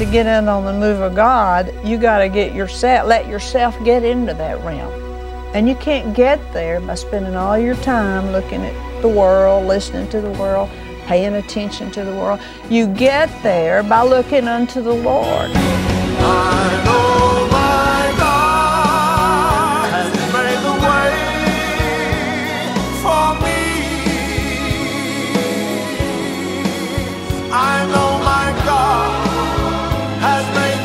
to get in on the move of God, you got to let yourself get into that realm. And you can't get there by spending all your time looking at the world, listening to the world, paying attention to the world. You get there by looking unto the Lord. I know my God has made the way for me. I know my God has made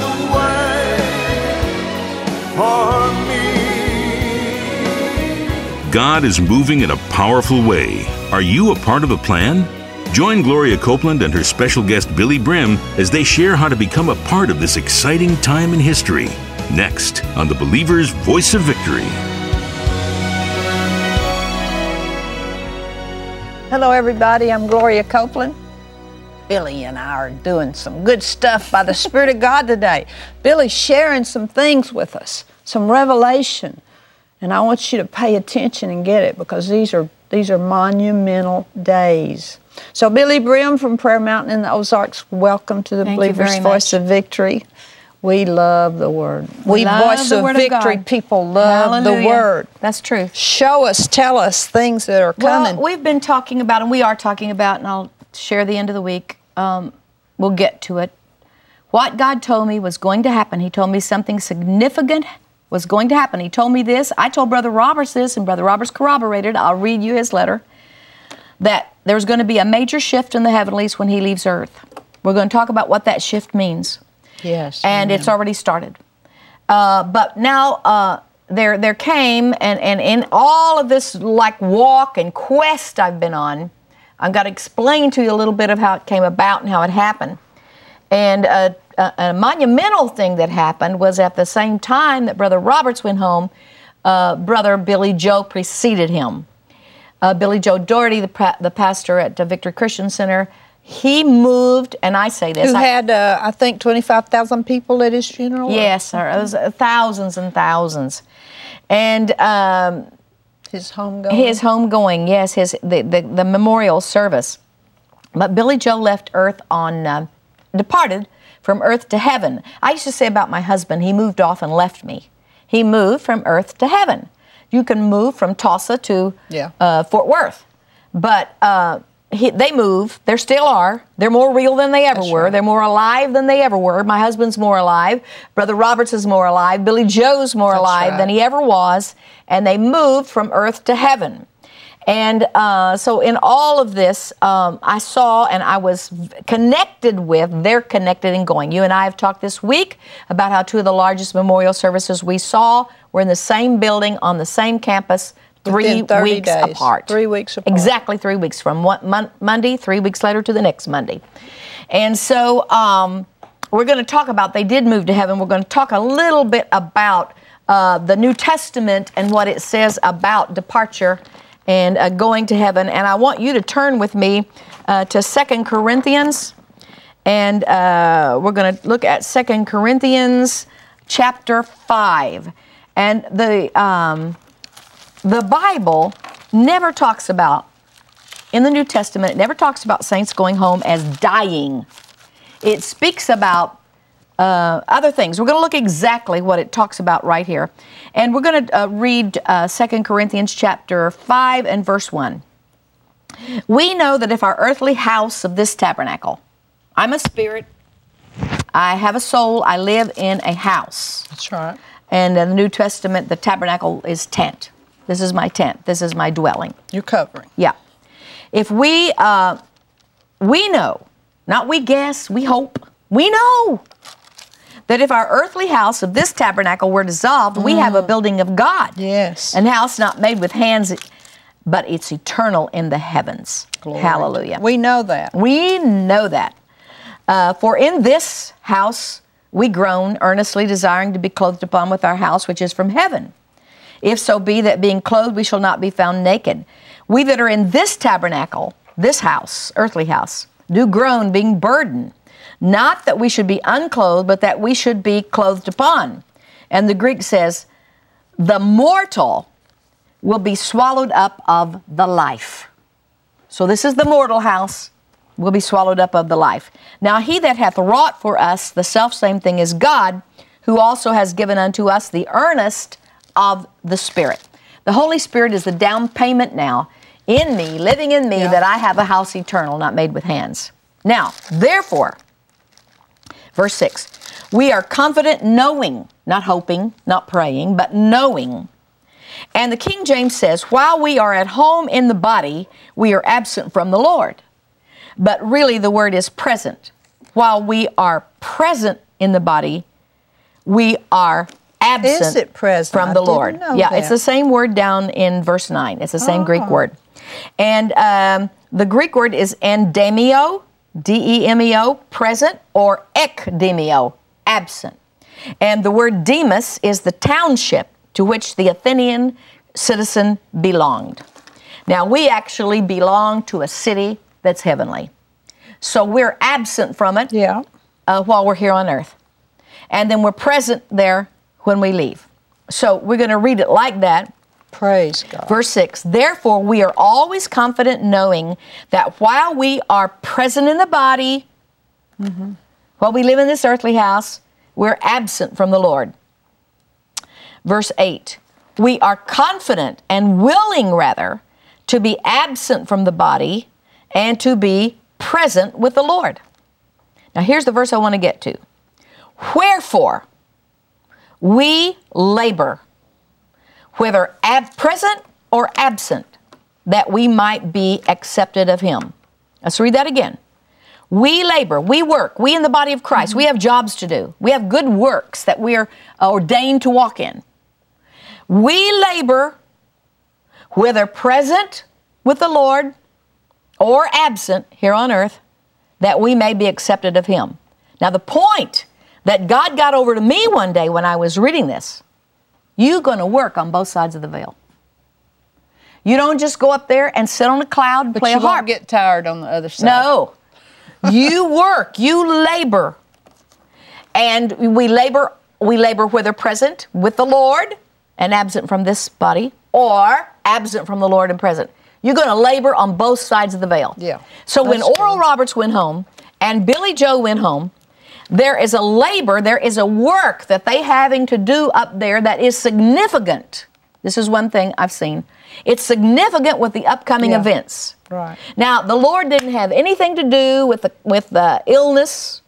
the way for me. God is moving in a powerful way. Are you a part of the plan? Join Gloria Copeland and her special guest Billy Brim as they share how to become a part of this exciting time in history. Next on The Believer's Voice of Victory. Hello, everybody. I'm Gloria Copeland. Billy and I are doing some good stuff by the Spirit of God today. Billy's sharing some things with us, some revelation. And I want you to pay attention and get it, because these are monumental days. So Billy Brim from Prayer Mountain in the Ozarks, welcome to the Believer's Voice of Victory. We love the Word. We Voice of Victory people love the Word. That's true. Show us, tell us things that are coming. Well, we've been talking about, and we are talking about, and I'll share the end of the week. We'll get to it. What God told me was going to happen. He told me something significant was going to happen. He told me this. I told Brother Roberts this, and Brother Roberts corroborated. I'll read you his letter. That there's going to be a major shift in the heavenlies when he leaves earth. We're going to talk about what that shift means. Yes. And it's already started. But now there came, and in all of this like walk and quest I've been on, I've got to explain to you a little bit of how it came about and how it happened. And a monumental thing that happened was at the same time that Brother Roberts went home, Brother Billy Joe preceded him. Billy Joe Doherty, the pastor at Victory Christian Center, he moved, and I say this. Who had, I think, 25,000 people at his funeral? Yes, sir. It was thousands and thousands. And his homegoing? His homegoing, yes, the memorial service. But Billy Joe left earth departed from earth to heaven. I used to say about my husband, he moved off and left me. He moved from earth to heaven. You can move from Tulsa to Fort Worth. But they move. There still are. They're more real than they ever were. Right. They're more alive than they ever were. My husband's more alive. Brother Roberts is more alive. Billy Joe's more alive than he ever was. And they moved from earth to heaven. And so in all of this, I saw and I was connected with, they're connected and going. You and I have talked this week about how two of the largest memorial services we saw were in the same building on the same campus 3 weeks apart. 3 weeks apart. Exactly 3 weeks, from one Monday, 3 weeks later to the next Monday. And so we're going to talk about, they did move to heaven. We're going to talk a little bit about the New Testament and what it says about departure and going to heaven. And I want you to turn with me to 2 Corinthians. And we're going to look at 2 Corinthians chapter 5. And the Bible never talks about, in the New Testament, it never talks about saints going home as dying. It speaks about other things. We're going to look exactly what it talks about right here. And we're going to read 2 Corinthians chapter 5 and verse 1. We know that if our earthly house of this tabernacle, I'm a spirit, I have a soul, I live in a house. That's right. And in the New Testament, the tabernacle is tent. This is my tent. This is my dwelling. You're covering. Yeah. If we know, not we guess, we hope, we know that if our earthly house of this tabernacle were dissolved, we have a building of God. Yes. An house not made with hands, but it's eternal in the heavens. Glory. Hallelujah. We know that. We know that. For in this house we groan, earnestly desiring to be clothed upon with our house, which is from heaven. If so be that being clothed we shall not be found naked. We that are in this tabernacle, this house, earthly house, do groan, being burdened. Not that we should be unclothed, but that we should be clothed upon. And the Greek says, the mortal will be swallowed up of the life. So this is the mortal house. will be swallowed up of the life. Now he that hath wrought for us the selfsame thing is God, who also has given unto us the earnest of the Spirit. The Holy Spirit is the down payment now in me, living in me, that I have a house eternal, not made with hands. Now, therefore, verse 6, we are confident knowing, not hoping, not praying, but knowing. And the King James says, while we are at home in the body, we are absent from the Lord. But really the word is present. While we are present in the body, we are absent Is it present? from the Lord. Yeah, it's the same word down in verse 9. It's the same Greek word. And the Greek word is endemio, D-E-M-E-O, present, or ekdemio, absent. And the word demos is the township to which the Athenian citizen belonged. Now, we actually belong to a city that's heavenly. So we're absent from it while we're here on earth. And then we're present there when we leave. So we're going to read it like that. Praise God. Verse 6, therefore we are always confident knowing that while we are present in the body, while we live in this earthly house, we're absent from the Lord. Verse 8, we are confident and willing rather to be absent from the body and to be present with the Lord. Now here's the verse I want to get to. Wherefore, we labor, whether present or absent, that we might be accepted of Him. Let's read that again. We labor, we work, we in the body of Christ, we have jobs to do. We have good works that we are ordained to walk in. We labor, whether present with the Lord or absent here on earth, that we may be accepted of Him. Now the point that God got over to me one day when I was reading this, you're going to work on both sides of the veil. You don't just go up there and sit on a cloud and play a harp. But you won't get tired on the other side. No. You work, you labor. And we labor whether present with the Lord and absent from this body, or absent from the Lord and present. You're going to labor on both sides of the veil. Yeah. So when Oral Roberts went home and Billy Joe went home, there is a labor, there is a work that they having to do up there that is significant. This is one thing I've seen. It's significant with the upcoming events. Right. Now, the Lord didn't have anything to do with the illness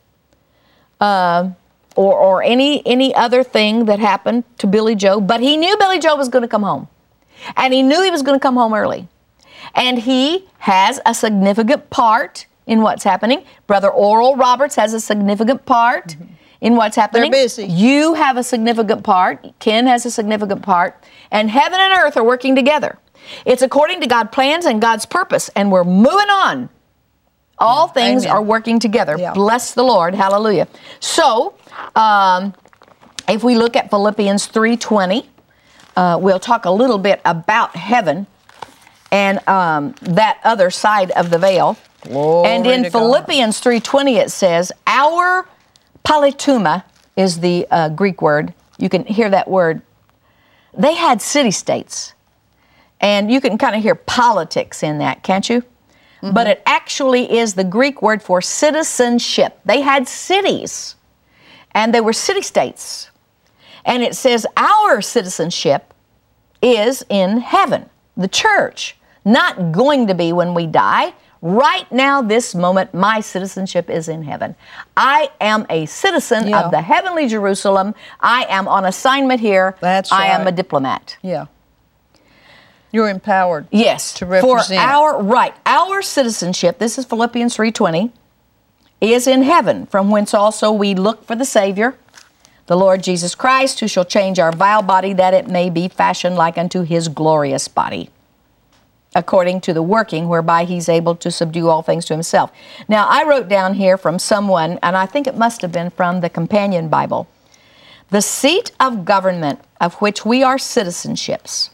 or any other thing that happened to Billy Joe, but He knew Billy Joe was going to come home. And He knew he was going to come home early. And he has a significant part in what's happening. Brother Oral Roberts has a significant part in what's happening. They're busy. You have a significant part. Ken has a significant part. And heaven and earth are working together. It's according to God's plans and God's purpose. And we're moving on. All things are working together. Yeah. Bless the Lord. Hallelujah. So, if we look at Philippians 3:20, we'll talk a little bit about heaven and that other side of the veil. Glory and in Philippians 3:20 it says, our politeuma is the Greek word. You can hear that word. They had city-states. And you can kind of hear politics in that, can't you? Mm-hmm. But it actually is the Greek word for citizenship. They had cities, and they were city-states. And it says our citizenship is in heaven, the church. Not going to be when we die. Right now, this moment, my citizenship is in heaven. I am a citizen of the heavenly Jerusalem. I am on assignment here. That's I right. am a diplomat. Yeah. You're empowered. Yes. To represent. For our citizenship, this is Philippians 3:20, is in heaven, from whence also we look for the Savior, the Lord Jesus Christ, who shall change our vile body that it may be fashioned like unto His glorious body, according to the working whereby He's able to subdue all things to Himself. Now, I wrote down here from someone, and I think it must have been from the Companion Bible, the seat of government of which we are citizens,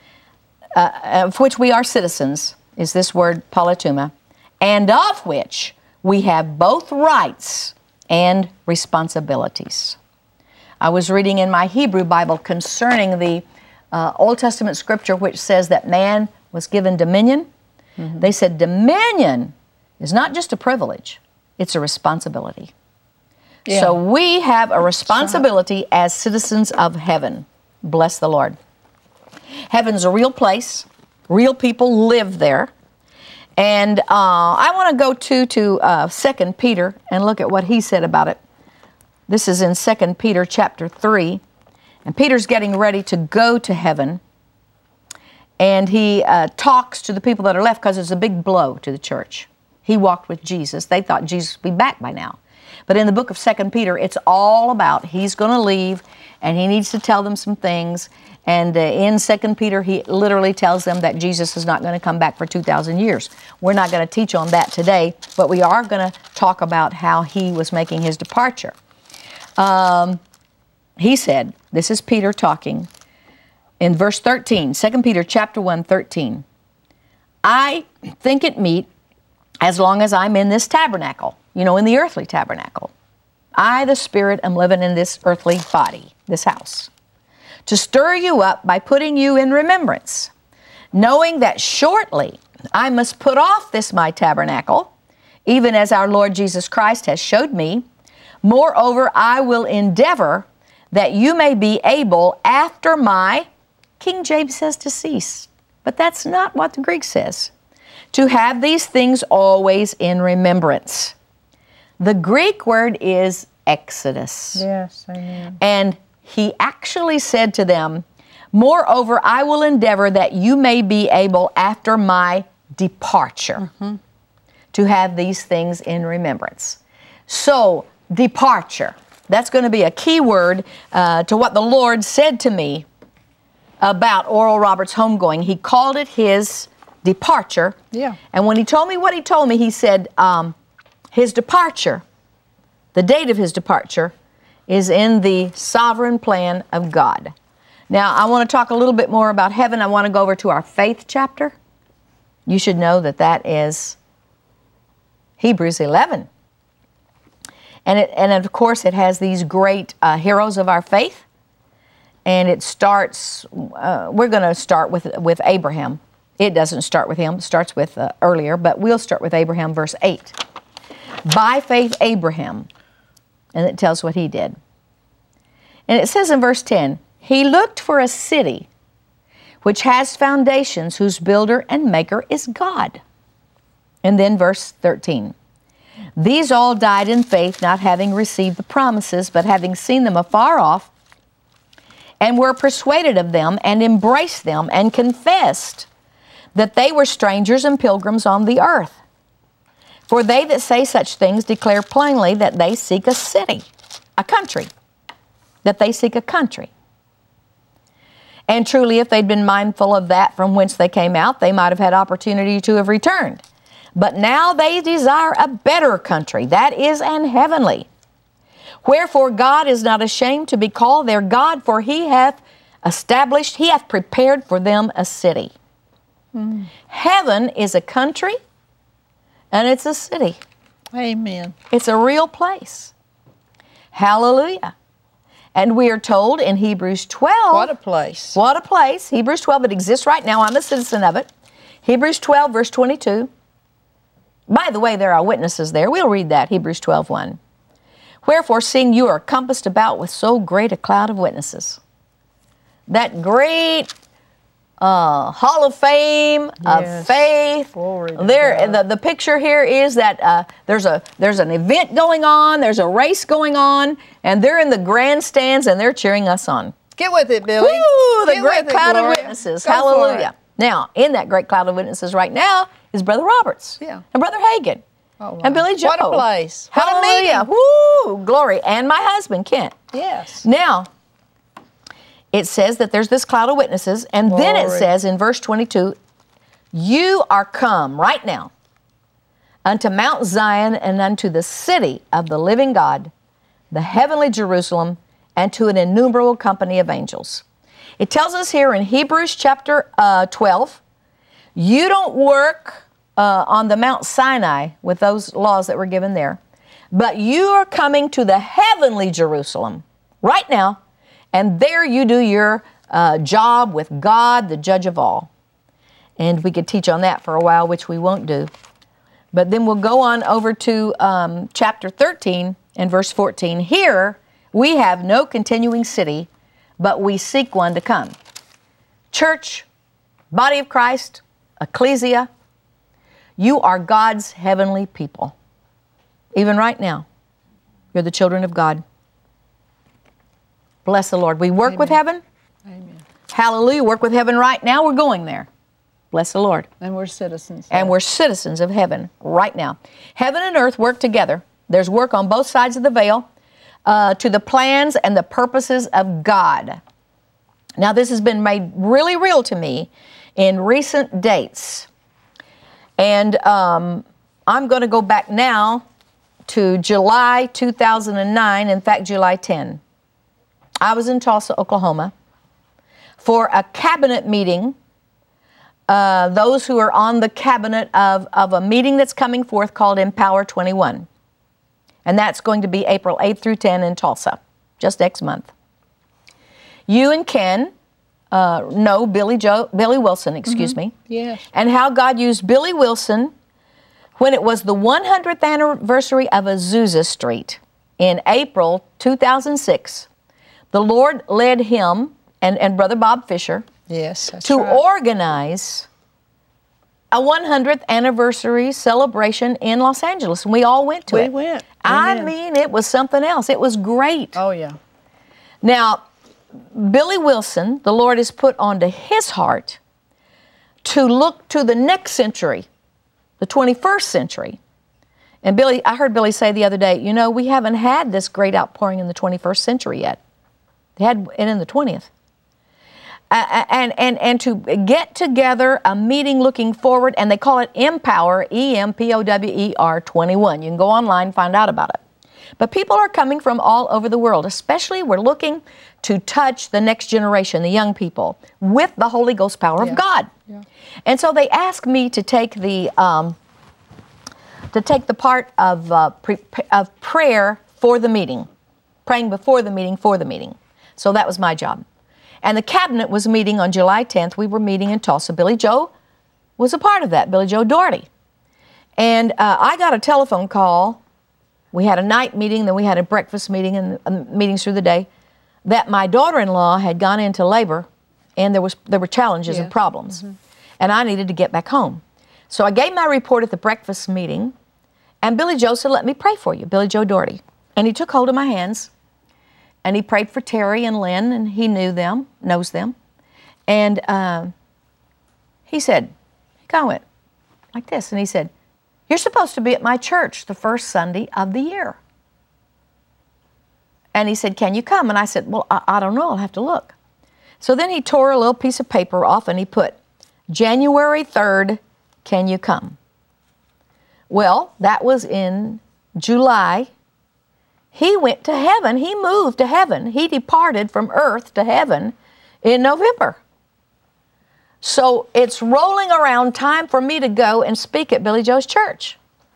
is this word politeuma, and of which we have both rights and responsibilities. I was reading in my Hebrew Bible concerning the Old Testament scripture which says that man was given dominion. Mm-hmm. They said dominion is not just a privilege, it's a responsibility. Yeah. So we have a responsibility as citizens of heaven. Bless the Lord. Heaven's a real place. Real people live there. And I want to go to 2 Peter and look at what he said about it. This is in 2 Peter chapter 3. And Peter's getting ready to go to heaven. And he talks to the people that are left because it's a big blow to the church. He walked with Jesus. They thought Jesus would be back by now. But in the book of 2 Peter, it's all about he's going to leave and he needs to tell them some things. And in 2 Peter, he literally tells them that Jesus is not going to come back for 2,000 years. We're not going to teach on that today, but we are going to talk about how he was making his departure. He said, this is Peter talking, in verse 13, 2 Peter chapter 1, 13, I think it meet, as long as I'm in this tabernacle, in the earthly tabernacle, I, the Spirit, am living in this earthly body, this house, to stir you up by putting you in remembrance, knowing that shortly I must put off this my tabernacle, even as our Lord Jesus Christ has showed me. Moreover, I will endeavor that you may be able after my, King James says decease, but that's not what the Greek says, to have these things always in remembrance. The Greek word is Exodus. Yes, amen. And he actually said to them, moreover, I will endeavor that you may be able after my departure to have these things in remembrance. So, departure. That's going to be a key word to what the Lord said to me about Oral Roberts' homegoing. He called it his departure. Yeah. And when he told me what he told me, he said his departure, the date of his departure, is in the sovereign plan of God. Now, I want to talk a little bit more about heaven. I want to go over to our faith chapter. You should know that that is Hebrews 11. And of course, it has these great heroes of our faith. And it starts, we're going to start with Abraham. It doesn't start with him, it starts with earlier, but we'll start with Abraham, verse 8. By faith, Abraham, and it tells what he did. And it says in verse 10, he looked for a city which has foundations, whose builder and maker is God. And then verse 13. These all died in faith, not having received the promises, but having seen them afar off, and were persuaded of them, and embraced them, and confessed that they were strangers and pilgrims on the earth. For they that say such things declare plainly that they seek a city, a country, that they seek a country. And truly, if they'd been mindful of that from whence they came out, they might have had opportunity to have returned. But now they desire a better country, that is, an heavenly. Wherefore God is not ashamed to be called their God, for he hath established, he hath prepared for them a city. Heaven is a country, and it's a city. Amen. It's a real place. Hallelujah. And we are told in Hebrews 12. What a place. What a place. Hebrews 12, it exists right now. I'm a citizen of it. Hebrews 12, verse 22. By the way, there are witnesses there. We'll read that, Hebrews 12, 1. Wherefore, seeing you are compassed about with so great a cloud of witnesses. That great Hall of Fame of faith. Glory to There, God. the picture here is that there's an event going on, there's a race going on, and they're in the grandstands and they're cheering us on. Get with it, Billy. Woo! The Get great with it, cloud of Gloria. witnesses. Go for Hallelujah. it. Now, in that great cloud of witnesses right now is Brother Roberts. Yeah. And Brother Hagin. Oh, wow. And Billy Joe. What a place. What a Hallelujah. meeting. Woo! Glory. And my husband, Kent. Yes. Now, it says that there's this cloud of witnesses, and then it Glory. says in verse 22, you are come right now unto Mount Zion and unto the city of the living God, the heavenly Jerusalem, and to an innumerable company of angels. It tells us here in Hebrews chapter 12, you don't work on the Mount Sinai with those laws that were given there, but you are coming to the heavenly Jerusalem right now, and there you do your job with God, the judge of all. And we could teach on that for a while, which we won't do. But then we'll go on over to chapter 13 and verse 14. Here we have no continuing city, but we seek one to come. Church, body of Christ, ecclesia, you are God's heavenly people. Even right now, you're the children of God. Bless the Lord. We work with heaven. Amen. Hallelujah. Work with heaven right now. We're going there. Bless the Lord. And we're citizens. And we're citizens of heaven right now. Heaven and earth work together. There's work on both sides of the veil to the plans and the purposes of God. Now, this has been made really real to me in recent dates. And I'm going to go back now to July 2009, in fact, July 10. I was in Tulsa, Oklahoma, for a cabinet meeting. Those who are on the cabinet of a meeting that's coming forth called Empower 21. And that's going to be April 8th through 10 in Tulsa, just next month. You and Ken know Billy Wilson, excuse me. Yes. And how God used Billy Wilson when it was the 100th anniversary of Azusa Street in April 2006. The Lord led him and Brother Bob Fisher Yes, that's to right. organize a 100th anniversary celebration in Los Angeles. And we all went to it. We went. I Amen. mean, it was something else. It was great. Oh, yeah. Now, Billy Wilson, the Lord has put onto his heart to look to the next century, the 21st century. And Billy, I heard Billy say the other day, you know, we haven't had this great outpouring in the 21st century yet. They had it in the 20th. And to get together a meeting looking forward, and they call it Empower, EMPOWER 21. You can go online and find out about it. But people are coming from all over the world, especially we're looking to touch the next generation, the young people, with the Holy Ghost power of God. Yeah. And so they asked me to take the part of prayer for the meeting, praying before the meeting, for the meeting. So that was my job. And the cabinet was meeting on July 10th. We were meeting in Tulsa. Billy Joe was a part of that, Billy Joe Doherty. And I got a telephone call. We had a night meeting, then we had a breakfast meeting and meetings through the day, that my daughter-in-law had gone into labor and there were challenges and problems. Mm-hmm. And I needed to get back home. So I gave my report at the breakfast meeting, and Billy Joe said, let me pray for you, Billy Joe Doherty. And he took hold of my hands, and he prayed for Terry and Lynn, and he knows them. And he said, he kind of went like this, and he said, you're supposed to be at my church the first Sunday of the year. And he said, can you come? And I said, well, I don't know, I'll have to look. So then he tore a little piece of paper off and he put, January 3rd, can you come? Well, that was in July. He went to heaven. He moved to heaven. He departed from earth to heaven in November. So it's rolling around time for me to go and speak at Billy Joe's church.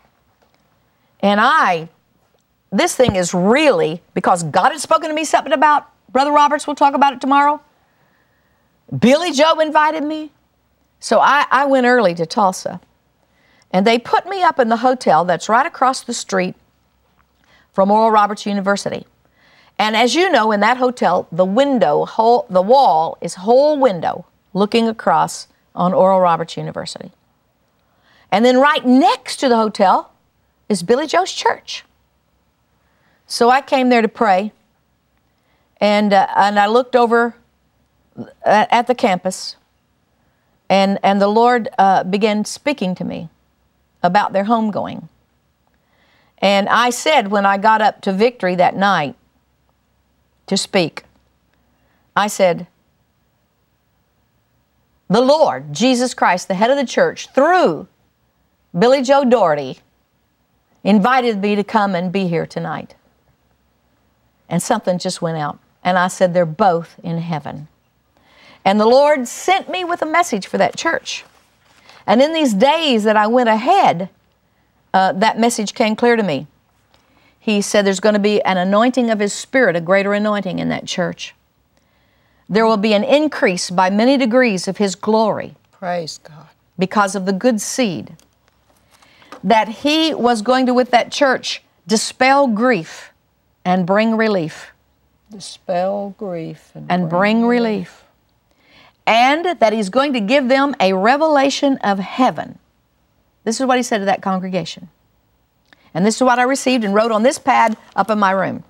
And this thing is really, because God had spoken to me something about Brother Roberts, we'll talk about it tomorrow. Billy Joe invited me. So I went early to Tulsa. And they put me up in the hotel that's right across the street from Oral Roberts University. And as you know, in that hotel, the wall is whole window looking across on Oral Roberts University. And then right next to the hotel is Billy Joe's church. So I came there to pray, and I looked over at the campus, and the Lord began speaking to me about their homegoing. And I said, when I got up to Victory that night to speak, I said, the Lord, Jesus Christ, the head of the church, through Billy Joe Doherty, invited me to come and be here tonight. And something just went out. And I said, they're both in heaven. And the Lord sent me with a message for that church. And in these days that I went ahead, that message came clear to me. He said there's going to be an anointing of His Spirit, a greater anointing in that church. There will be an increase by many degrees of His glory. Praise God. Because of the good seed. that he was going to, with that church, dispel grief and bring relief. Dispel grief and bring relief. And that he's going to give them a revelation of heaven. This is what he said to that congregation. And this is what I received and wrote on this pad up in my room.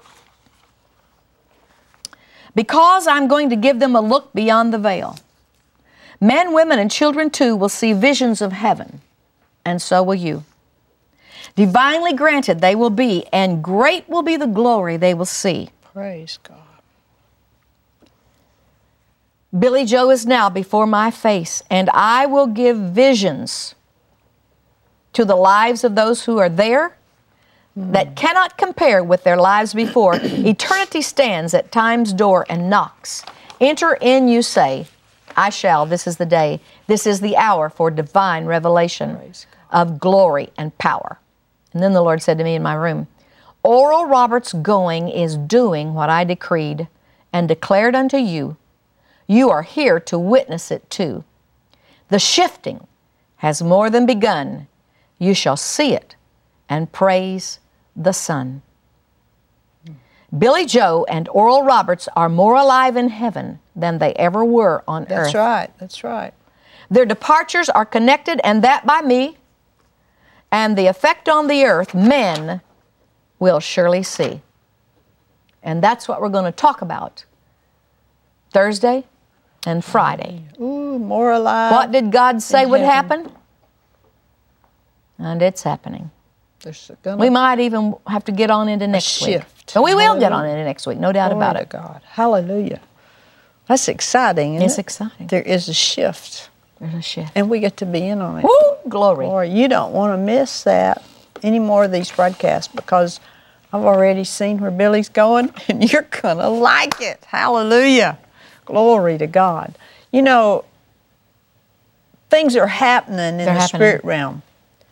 Because I'm going to give them a look beyond the veil. Men, women, and children too will see visions of heaven, and so will you. Divinely granted they will be, and great will be the glory they will see. Praise God. Billy Joe is now before my face, and I will give visions to the lives of those who are there that cannot compare with their lives before. Eternity stands at time's door and knocks. Enter in, you say. I shall. This is the day. This is the hour for divine revelation of glory and power. And then the Lord said to me in my room, Oral Roberts' going is doing what I decreed and declared unto you. You are here to witness it too. The shifting has more than begun. You shall see it and praise the Son. Billy Joe and Oral Roberts are more alive in heaven than they ever were on earth. That's right, that's right. Their departures are connected, and that by me, and the effect on the earth, men will surely see. And that's what we're going to talk about Thursday and Friday. Ooh, more alive. What did God say would happen? And it's happening. We might even have to get on into next week. And we will get on into next week, no doubt about it. God. Hallelujah. That's exciting, isn't it? It's exciting. There is a shift. There's a shift. And we get to be in on it. Woo! Glory. Lord, you don't want to miss that, any more of these broadcasts, because I've already seen where Billy's going, and you're going to like it. Hallelujah. Glory to God. You know, things are happening in the spirit realm.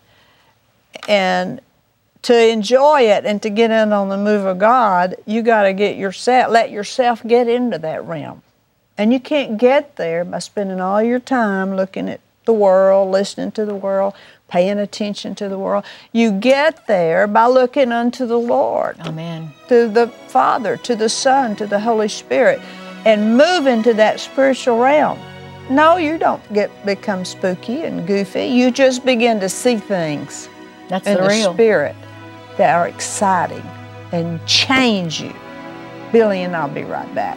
And to enjoy it and to get in on the move of God, you got to let yourself get into that realm. And you can't get there by spending all your time looking at the world, listening to the world, paying attention to the world. You get there by looking unto the Lord. Amen. To the Father, to the Son, to the Holy Spirit, and move into that spiritual realm. No, you don't become spooky and goofy. You just begin to see things in the Spirit that are exciting and change you. Billy and I'll be right back.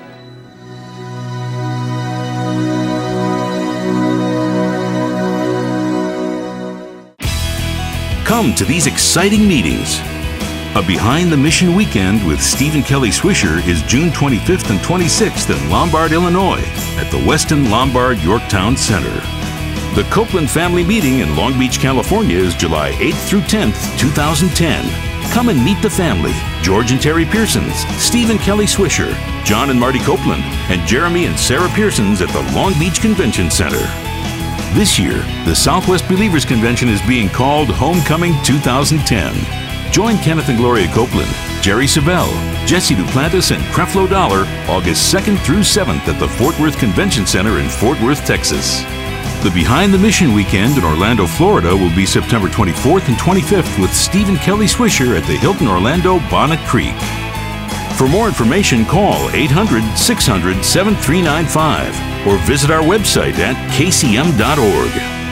Come to these exciting meetings. A Behind the Mission weekend with Stephen Kelly Swisher is June 25th and 26th in Lombard, Illinois at the Westin Lombard Yorktown Center. The Copeland Family Meeting in Long Beach, California is July 8th through 10th, 2010. Come and meet the family, George and Terry Pearsons, Stephen Kelly Swisher, John and Marty Copeland, and Jeremy and Sarah Pearsons at the Long Beach Convention Center. This year, the Southwest Believers Convention is being called Homecoming 2010. Join Kenneth and Gloria Copeland, Jerry Savelle, Jesse Duplantis, and Creflo Dollar August 2nd through 7th at the Fort Worth Convention Center in Fort Worth, Texas. The Behind the Mission weekend in Orlando, Florida will be September 24th and 25th with Stephen Kelly Swisher at the Hilton Orlando Bonnet Creek. For more information, call 800-600-7395 or visit our website at kcm.org.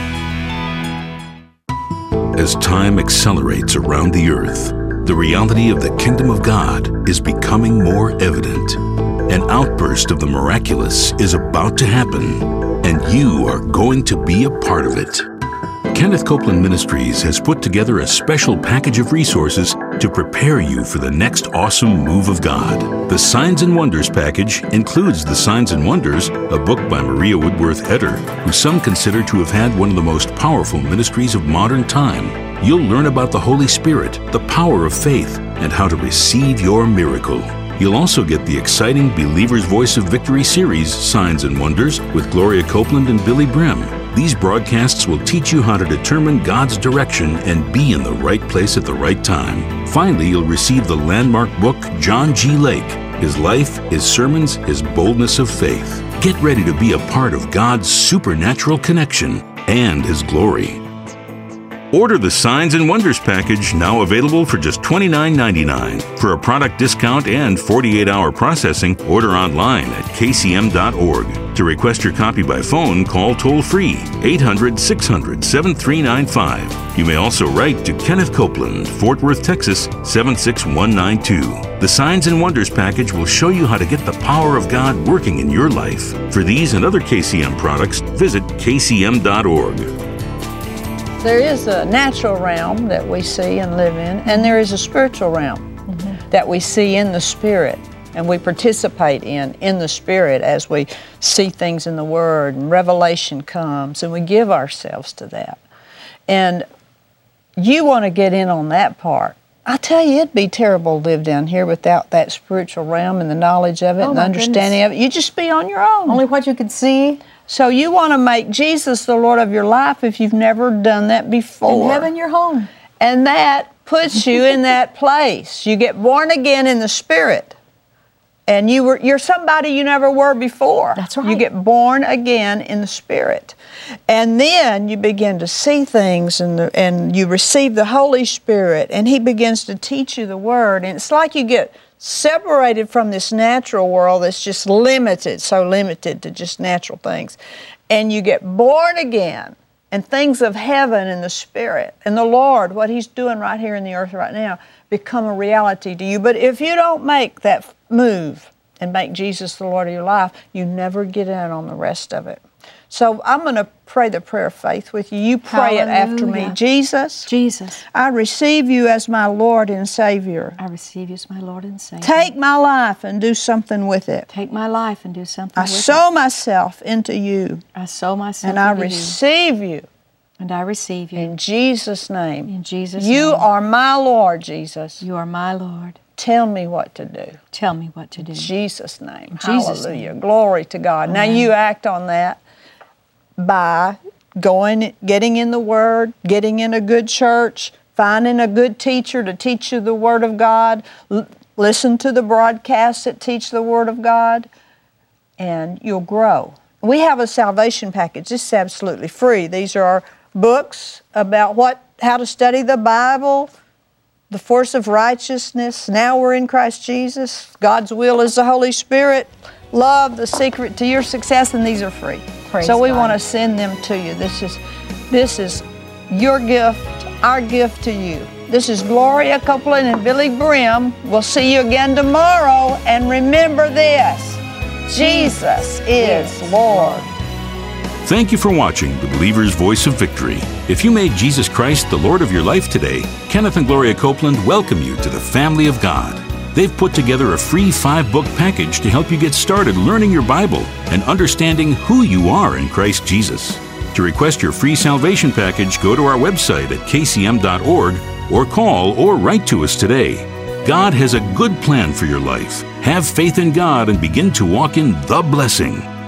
As time accelerates around the earth, the reality of the kingdom of God is becoming more evident. An outburst of the miraculous is about to happen, and you are going to be a part of it. Kenneth Copeland Ministries has put together a special package of resources to prepare you for the next awesome move of God. The Signs and Wonders package includes The Signs and Wonders, a book by Maria Woodworth Etter, who some consider to have had one of the most powerful ministries of modern time. You'll learn about the Holy Spirit, the power of faith, and how to receive your miracle. You'll also get the exciting Believer's Voice of Victory series, Signs and Wonders, with Gloria Copeland and Billy Brim. These broadcasts will teach you how to determine God's direction and be in the right place at the right time. Finally, you'll receive the landmark book, John G. Lake, His Life, His Sermons, His Boldness of Faith. Get ready to be a part of God's supernatural connection and His glory. Order the Signs and Wonders package, now available for just $29.99. For a product discount and 48-hour processing, order online at kcm.org. To request your copy by phone, call toll-free 800-600-7395. You may also write to Kenneth Copeland, Fort Worth, Texas 76192. The Signs and Wonders package will show you how to get the power of God working in your life. For these and other KCM products, visit kcm.org. There is a natural realm that we see and live in, and there is a spiritual realm that we see in the Spirit, and we participate in the Spirit as we see things in the Word, and revelation comes, and we give ourselves to that. And you want to get in on that part. I tell you, it'd be terrible to live down here without that spiritual realm and the knowledge of it and the understanding of it. You'd just be on your own. Only what you could see. So you want to make Jesus the Lord of your life if you've never done that before. In heaven, your home. And that puts you in that place. You get born again in the Spirit. And you're somebody you never were before. That's right. You get born again in the Spirit. And then you begin to see things and you receive the Holy Spirit and He begins to teach you the Word. And it's like you get separated from this natural world that's just limited, so limited to just natural things. And you get born again, and things of heaven and the Spirit and the Lord, what He's doing right here in the earth right now, become a reality to you. But if you don't make that move and make Jesus the Lord of your life, you never get in on the rest of it. So I'm going to pray the prayer of faith with you. You pray it after me. Jesus, I receive you as my Lord and Savior. I receive you as my Lord and Savior. Take my life and do something with it. Take my life and do something with it. I sow myself into you. I sow myself into you. And I receive you. And I receive you. In Jesus' name. In Jesus' name. You are my Lord, Jesus. You are my Lord. Tell me what to do. Tell me what to do. In Jesus' name. Jesus' Hallelujah. name. Glory to God. Amen. Now you act on that by getting in the Word, getting in a good church, finding a good teacher to teach you the Word of God, listen to the broadcasts that teach the Word of God, and you'll grow. We have a salvation package. This is absolutely free. These are our books about how to study the Bible, the force of righteousness, now we're in Christ Jesus, God's will is the Holy Spirit, love, the secret to your success, and these are free. Praise so we God. want to send them to you. This is your gift, our gift to you. This is Gloria Copeland and Billy Brim. We'll see you again tomorrow, and remember this, Jesus is Lord. Thank you for watching The Believer's Voice of Victory. If you made Jesus Christ the Lord of your life today, Kenneth and Gloria Copeland welcome you to the family of God. They've put together a free 5-book package to help you get started learning your Bible and understanding who you are in Christ Jesus. To request your free salvation package, go to our website at kcm.org or call or write to us today. God has a good plan for your life. Have faith in God and begin to walk in the blessing.